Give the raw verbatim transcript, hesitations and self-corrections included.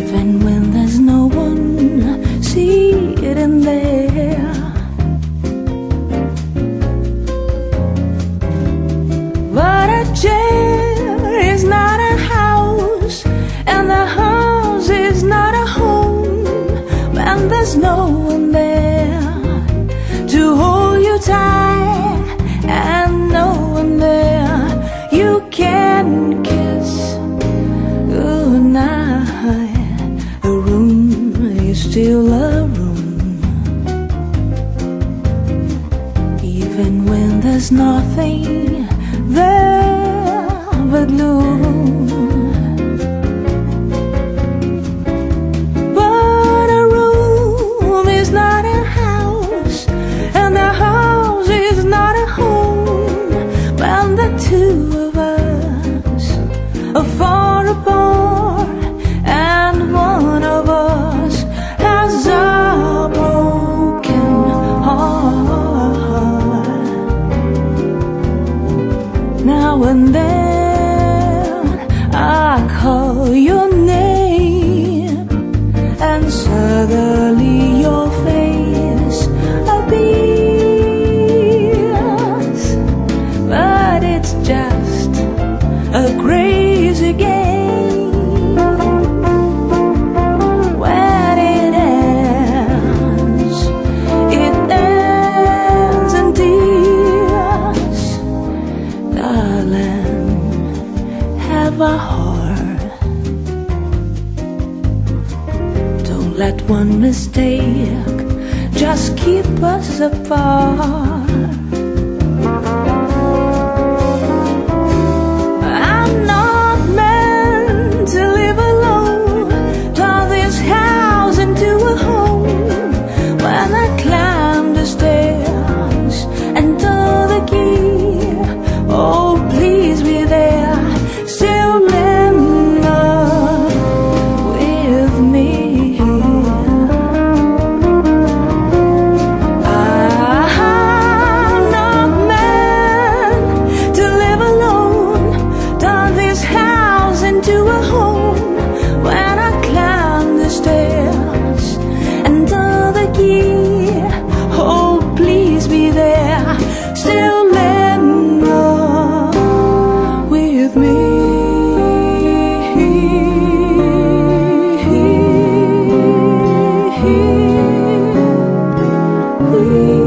even when there's no one sitting there. But a chair is not a house, and the house is not a home when there's no one there to hold you tight, and no one there you can kiss goodnight. A room is still a room, even when there's nothing there but gloom. But a room is not a house, and the house is not a home when the two of us are far apart, and one of us has a broken heart. Now and then I call your name, and suddenly your face appears. But it's just a crazy game. When it ends, it ends in tears. Darling, have a heart. Don't let one mistake just keep us apart. I'm not meant to live alone. Turn this house into a home. When I climb the stairs and turn the key, oh please be there, still linger with me. I'm not meant to live alone. Turn this house into a home. When I climb the stairs and turn the key, oh please be there, still linger with me. We